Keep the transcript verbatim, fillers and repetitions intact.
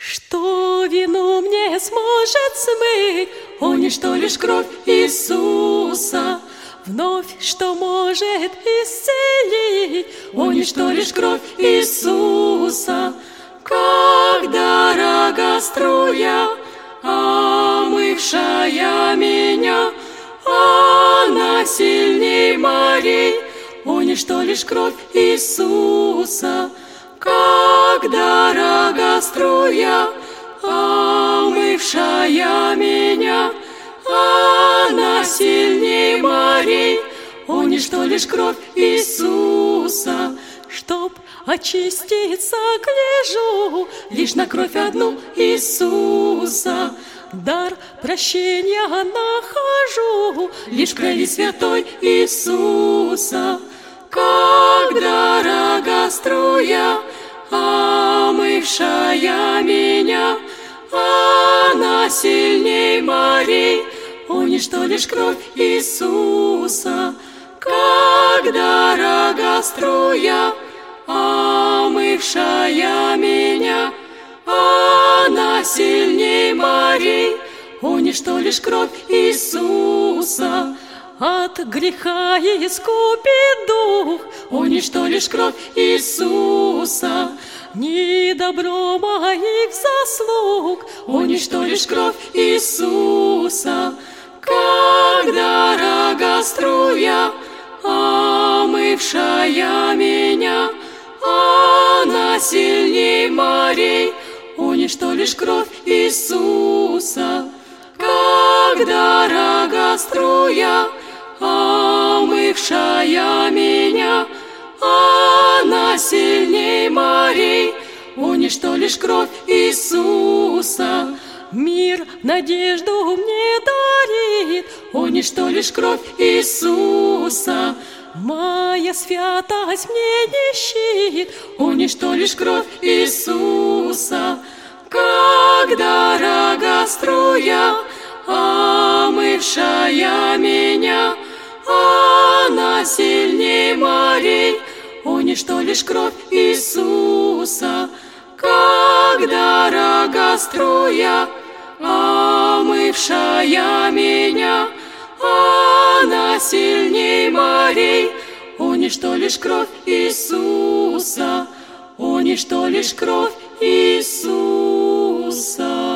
Что вину мне сможет смыть? О, ничто лишь кровь Иисуса. Вновь, что может исцелить? О, ничто лишь кровь Иисуса. Как дорога струя, омывшая меня, она сильней морей. О, ничто лишь кровь Иисуса. Как дорога струя, омывшая меня, она сильней морей. О, ничто лишь кровь Иисуса. Чтоб очиститься, гляжу лишь на кровь одну Иисуса. Дар прощения нахожу лишь в крови святой Иисуса. Как дорога струя, омывшая меня, она сильней морей. О, ничто лишь кровь Иисуса. Как дорога струя, омывшая меня, она сильней морей. О, ничто лишь кровь Иисуса. От греха искупит дух, о, ничто лишь кровь Иисуса. Ни добро моих заслуг, о, ничто лишь кровь Иисуса. Как дорога струя, омывшая меня, она сильней морей. О, ничто лишь кровь Иисуса. Как дорога струя, омывшая меня, она сильней морей. О, ничто лишь кровь Иисуса. Мир надежду мне дарит, о, ничто лишь кровь Иисуса. Моя святость мне не щит, о, ничто лишь кровь Иисуса. Как дорога струя, омывшая меня, она сильней морей. О, ничто лишь кровь Иисуса. Как дорога струя, омывшая меня, она сильней морей. О, ничто лишь кровь Иисуса. О, ничто лишь кровь Иисуса.